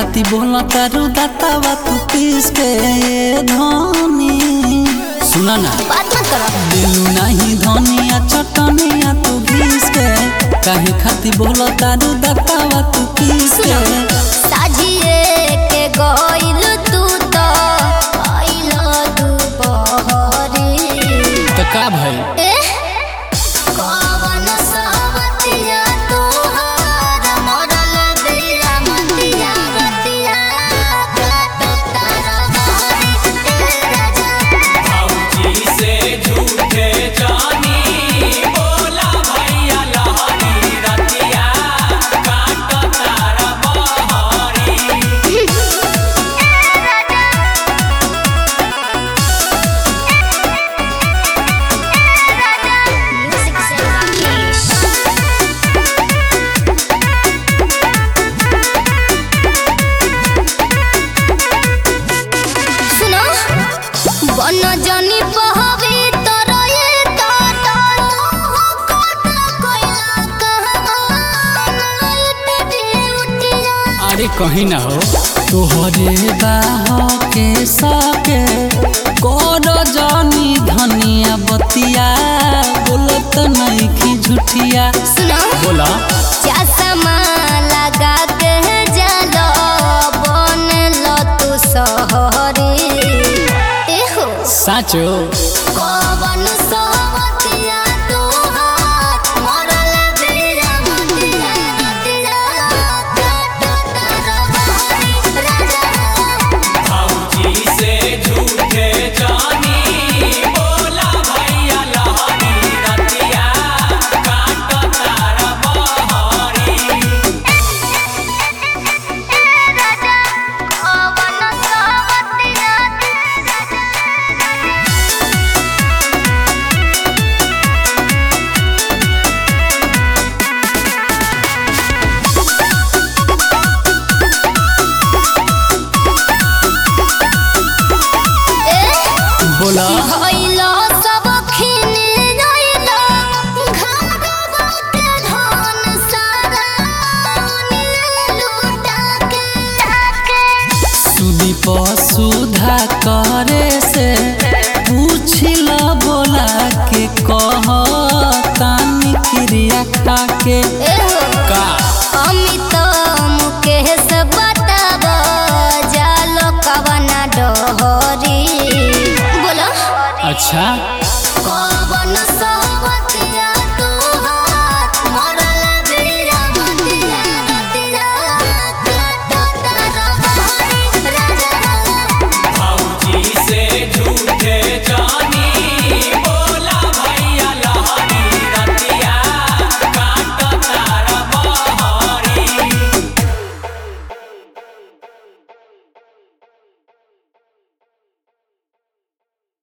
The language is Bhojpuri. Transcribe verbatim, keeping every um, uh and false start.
खाती बोला तारू दातावा तू किस के धनी सुना ना बात मत करो दिलू नहीं धनिया चटनिया तू किस के काहे खाती बोला तारू दातावा तू किस के साजिए के गइल तू तो आइलो दुपहरी तो का भाई जनी पहवे तरये काटा कोइला कहां अरे कहीं ना हो तोहरे बाह के सके कर जानी धनिया बतिया बोलत नहीं की झूठिया सुनो बोला चश्मा लगा के जालो बनलो तू सहरी साचो कवन सोवतिया तू हाथ मरल बेरा मतिया मतिया काट तारा राजा भौजी से झूठे जानी बोला भैया लहरी रतिया काट तारा बहरी राजा कवन सोवतिया बोला भइलो सब खिने गइलो घरवा के धन सारा लूटा के सुदी पर सुधा करे से पूछिल बोला के कह तानी क्रिया खा के एहो का अमित